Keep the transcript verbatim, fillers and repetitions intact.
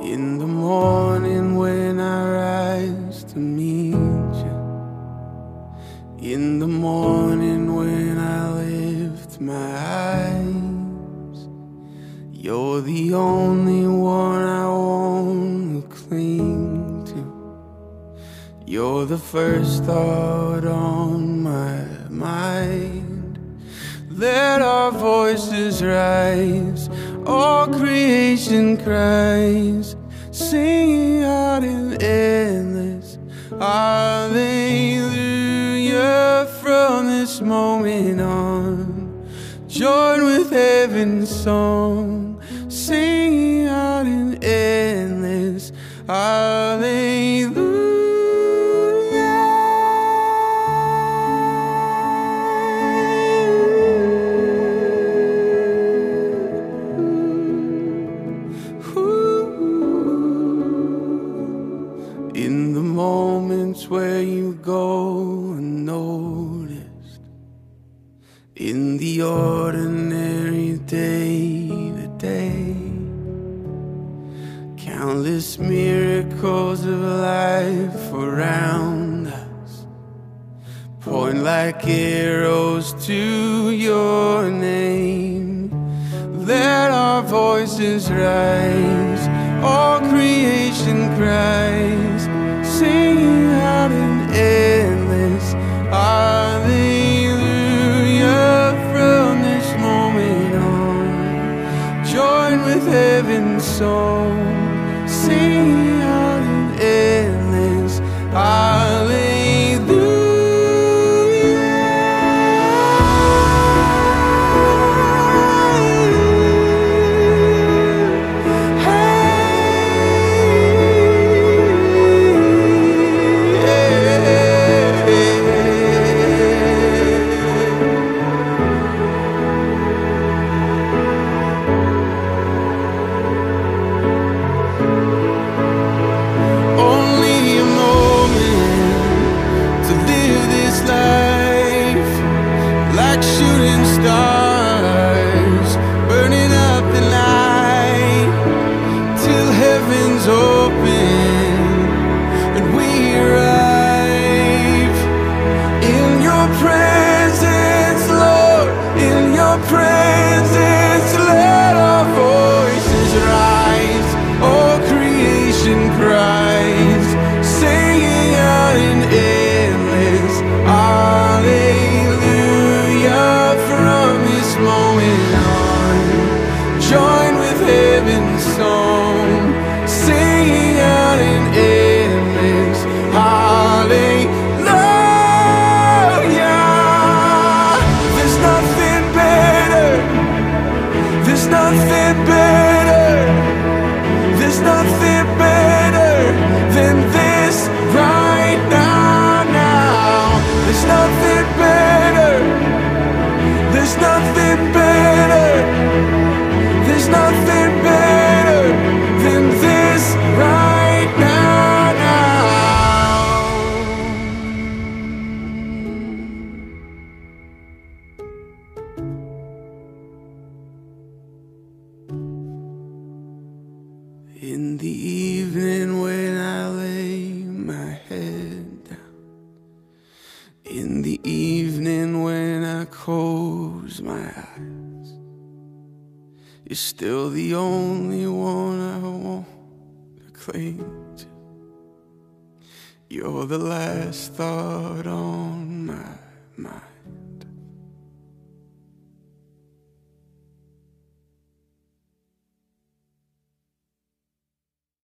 In the morning when I rise to meet you, in the morning when I lift my eyes, you're the only one I want to cling to. You're the first thought on my mind. Let our voices rise, all creation cries, singing out in endless hallelujah. From this moment on, join with heaven's song, singing out in endless hallelujah. In the moments where you go unnoticed, in the ordinary day-to-day, countless miracles of life around us point like arrows to your name. Let our voices rise, all creation cries, singing out in endless hallelujah. From this moment on, join with heaven's song, singing out in endless hallelujah. Like shooting stars, burning up the night till heaven's open and we arrive in your presence, Lord. In your presence, let our voices rise, all creation cries, singing out in endless hallelujah. From this moment on, join with heaven's song, singing out in endless hallelujah. There's nothing better, there's nothing better, there's nothing better than this right now, now. There's nothing better, there's nothing better, there's nothing better than this right now, now. In the evening when I lay my head down, in the evening when I close my eyes, you're still the only one I want to cling to. You're the last thought on my mind.